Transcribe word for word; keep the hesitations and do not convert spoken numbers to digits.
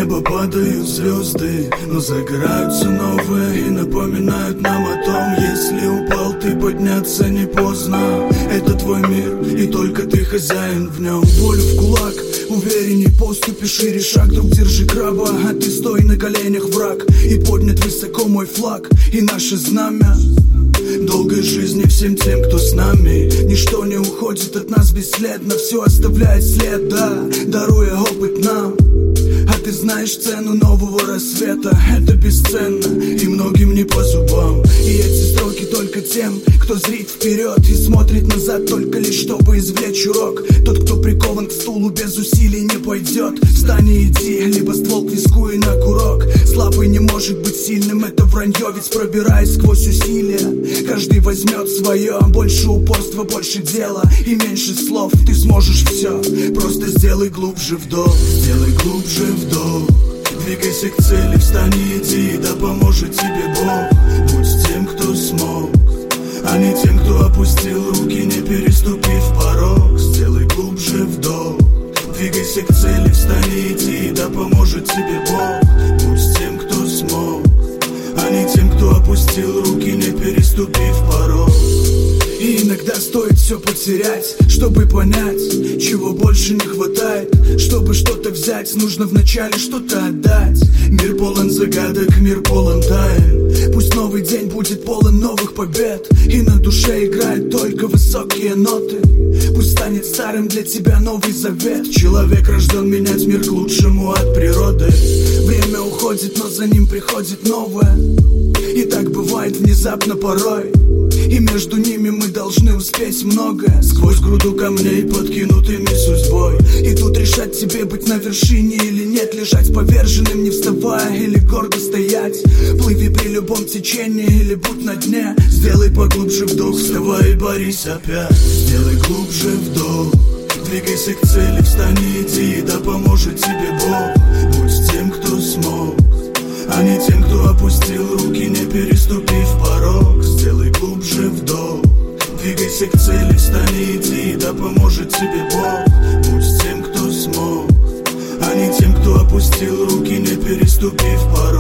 неба падают звезды, но загораются новые и напоминают нам о том: если упал ты, подняться не поздно. Это твой мир, и только ты хозяин в нем. Волю в кулак, уверенней поступи, шире шаг. Друг, держи краба, а ты стой на коленях, враг. И поднят высоко мой флаг и наше знамя. Долгой жизни всем тем, кто с нами. Ничто не уходит от нас бесследно, все оставляет след, да, даруя опыт нам. А ты знаешь цену нового рассвета, это бесценно и многим не по зубам. И эти строки только тем, кто зрит вперед и смотрит назад только лишь чтобы извлечь урок. Тот, кто прикован к стулу, без усилий не пойдет. Встань и иди, либо ствол к виску и на курок. Слабый не может быть сильным, это вранье, ведь пробираясь сквозь усилия, каждый возьмет свое. Больше упорства, больше дела и меньше слов. Ты сможешь все, просто сделай глубже вдох. Сделай глубже вдох, двигайся к цели, встань и иди, да поможет тебе Бог. Будь тем, кто смог, а не тем, кто опустил руки, не переступив порог. Сделай глубже вдох, двигайся к цели, встань и иди, да поможет тебе Бог. Будь тем, кто смог, а не тем, кто опустил руки, не переступив порог. И иногда стоит все потерять, чтобы понять, чего больше не хватает. Чтобы что-то взять, нужно вначале что-то отдать. Мир полон загадок, мир полон тайн. Пусть новый день будет полон новых побед, и на душе играют только высокие ноты. Пусть станет старым для тебя новый завет. Человек рожден менять мир к лучшему от природы. Время уходит, но за ним приходит новое. И так бывает внезапно порой, и между ними мы должны успеть многое. Сквозь груду камней, подкинутыми судьбой. И тут решать тебе, быть на вершине или нет. Лежать поверженным, не вставая, или гордо стоять. Плыви при любом течении или будь на дне. Сделай поглубже вдох, вставай и борись опять. Сделай глубже вдох, двигайся к цели, встань и иди, да поможет тебе Бог. Будь тем, кто смог, а не тем, кто опустил руки, не переступив порог. Сделай глубже вдох, двигайся к цели, встань и иди, да поможет тебе Бог. Будь тем, кто смог, а не тем, кто опустил руки, не переступив порог.